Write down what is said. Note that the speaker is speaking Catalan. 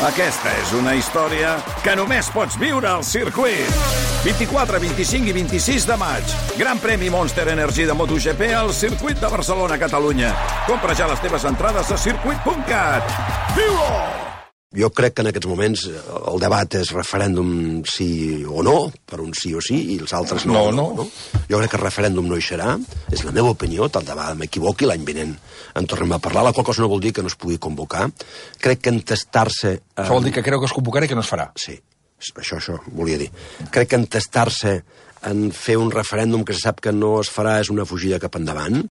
Aquesta és una història que només pots viure al circuit. 24, 25 i 26 de maig. Gran premi Monster Energy de MotoGP al circuit de Barcelona, Catalunya. Compra ja les teves entrades a circuit.cat. Viu-ho! Jo crec que en aquests moments el debat és referèndum sí o no, per un sí o sí, i els altres no. Jo crec que el referèndum no hi serà, és la meva opinió, tant de vegada m'equivoqui, l'any vinent en tornem a parlar, la qual cosa no vol dir que no es pugui convocar. Crec que entestar-se... Això vol dir que creu que es convocarà i que no es farà. Sí, això volia dir. Crec que entestar-se en fer un referèndum que se sap que no es farà és una fugida cap endavant.